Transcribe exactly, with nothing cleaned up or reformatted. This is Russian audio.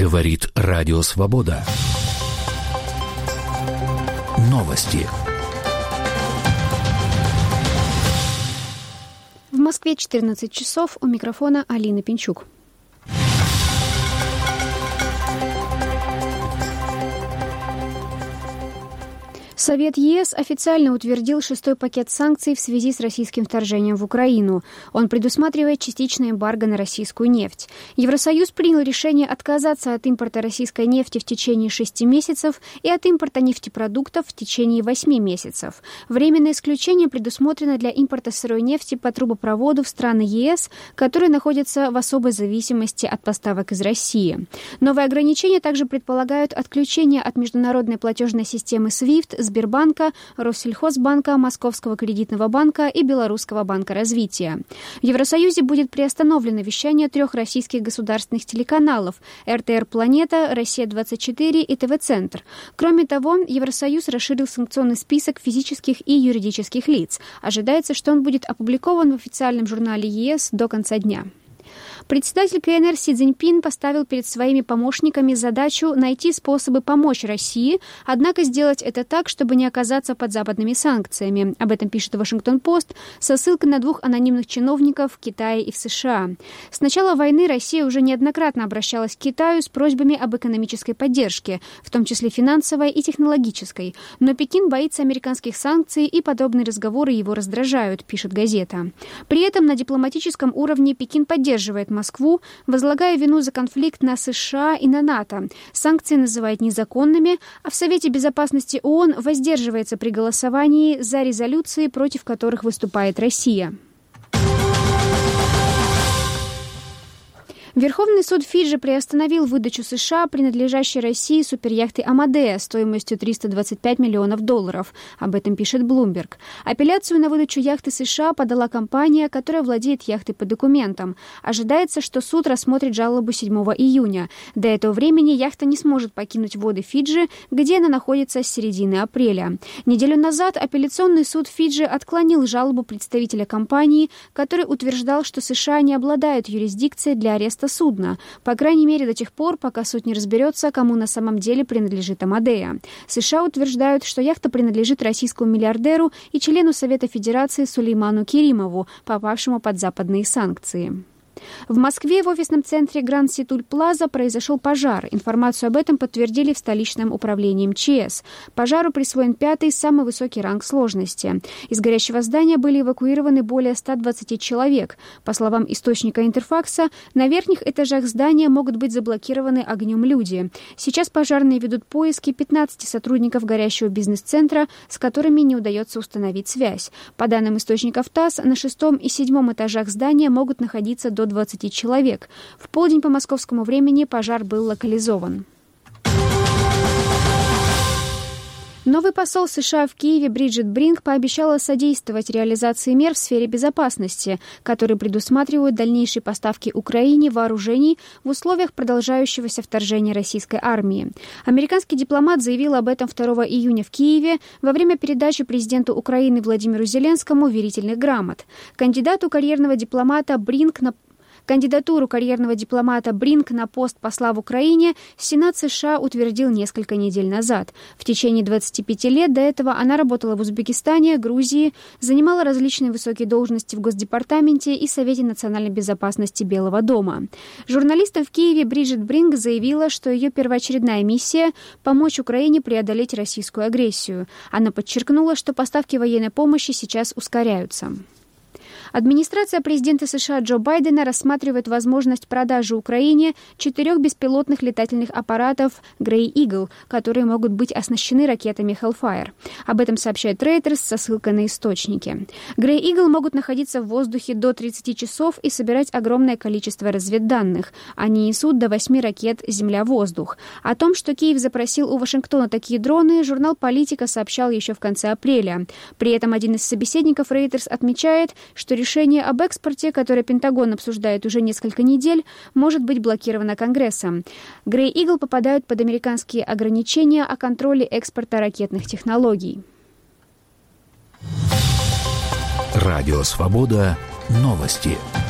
Говорит Радио Свобода. Новости. В Москве четырнадцать часов. У микрофона Алина Пинчук. Совет ЕС официально утвердил шестой пакет санкций в связи с российским вторжением в Украину. Он предусматривает частичное эмбарго на российскую нефть. Евросоюз принял решение отказаться от импорта российской нефти в течение шести месяцев и от импорта нефтепродуктов в течение восьми месяцев. Временное исключение предусмотрено для импорта сырой нефти по трубопроводу в страны ЕС, которые находятся в особой зависимости от поставок из России. Новые ограничения также предполагают отключение от международной платежной системы свифт, Сбербанка, Россельхозбанка, Московского кредитного банка и Белорусского банка развития. В Евросоюзе будет приостановлено вещание трех российских государственных телеканалов эр тэ эр «Планета», «Россия-двадцать четыре» и тэ вэ-Центр. Кроме того, Евросоюз расширил санкционный список физических и юридических лиц. Ожидается, что он будет опубликован в официальном журнале ЕС до конца дня. Председатель ка эн эр Си Цзиньпин поставил перед своими помощниками задачу найти способы помочь России, однако сделать это так, чтобы не оказаться под западными санкциями. Об этом пишет Вашингтон-Пост со ссылкой на двух анонимных чиновников в Китае и в США. С начала войны Россия уже неоднократно обращалась к Китаю с просьбами об экономической поддержке, в том числе финансовой и технологической. Но Пекин боится американских санкций, и подобные разговоры его раздражают, пишет газета. При этом на дипломатическом уровне Пекин поддерживает Москву, возлагая вину за конфликт на США и на НАТО. Санкции называют незаконными, а в Совете безопасности ООН воздерживается при голосовании за резолюции, против которых выступает Россия. Верховный суд Фиджи приостановил выдачу США принадлежащей России суперяхты «Амадея» стоимостью триста двадцать пять миллионов долларов. Об этом пишет Bloomberg. Апелляцию на выдачу яхты США подала компания, которая владеет яхтой по документам. Ожидается, что суд рассмотрит жалобу седьмого июня. До этого времени яхта не сможет покинуть воды Фиджи, где она находится с середины апреля. Неделю назад апелляционный суд Фиджи отклонил жалобу представителя компании, который утверждал, что США не обладают юрисдикцией для ареста судна, по крайней мере до тех пор, пока суд не разберется, кому на самом деле принадлежит «Амадея». США утверждают, что яхта принадлежит российскому миллиардеру и члену Совета Федерации Сулейману Керимову, попавшему под западные санкции. В Москве в офисном центре Гранд Ситуль Плаза произошел пожар. Информацию об этом подтвердили в столичном управлении эм че эс. Пожару присвоен пятый, самый высокий ранг сложности. Из горящего здания были эвакуированы более ста двадцати человек. По словам источника Интерфакса, на верхних этажах здания могут быть заблокированы огнем люди. Сейчас пожарные ведут поиски пятнадцати сотрудников горящего бизнес-центра, с которыми не удается установить связь. По данным источников ТАСС, на шестом и седьмом этажах здания могут находиться до двадцати человек. В полдень по московскому времени пожар был локализован. Новый посол США в Киеве Бриджит Бринк пообещала содействовать реализации мер в сфере безопасности, которые предусматривают дальнейшие поставки Украине вооружений в условиях продолжающегося вторжения российской армии. Американский дипломат заявил об этом второго июня в Киеве во время передачи президенту Украины Владимиру Зеленскому верительных грамот. Кандидату карьерного дипломата Бринк на Кандидатуру карьерного дипломата Бринк на пост посла в Украине Сенат США утвердил несколько недель назад. В течение двадцати пяти лет до этого она работала в Узбекистане, Грузии, занимала различные высокие должности в Госдепартаменте и Совете национальной безопасности Белого дома. Журналистам в Киеве Бриджит Бринк заявила, что ее первоочередная миссия – помочь Украине преодолеть российскую агрессию. Она подчеркнула, что поставки военной помощи сейчас ускоряются. Администрация президента США Джо Байдена рассматривает возможность продажи Украине четырех беспилотных летательных аппаратов Grey Eagle, которые могут быть оснащены ракетами Hellfire. Об этом сообщает Reuters со ссылкой на источники. Grey Eagle могут находиться в воздухе до тридцати часов и собирать огромное количество разведданных. Они несут до восьми ракет «Земля-воздух». О том, что Киев запросил у Вашингтона такие дроны, журнал «Политика» сообщал еще в конце апреля. При этом один из собеседников Reuters отмечает, что решение об экспорте, которое Пентагон обсуждает уже несколько недель, может быть блокировано Конгрессом. Grey Eagle попадают под американские ограничения о контроле экспорта ракетных технологий. Радио «Свобода». Новости.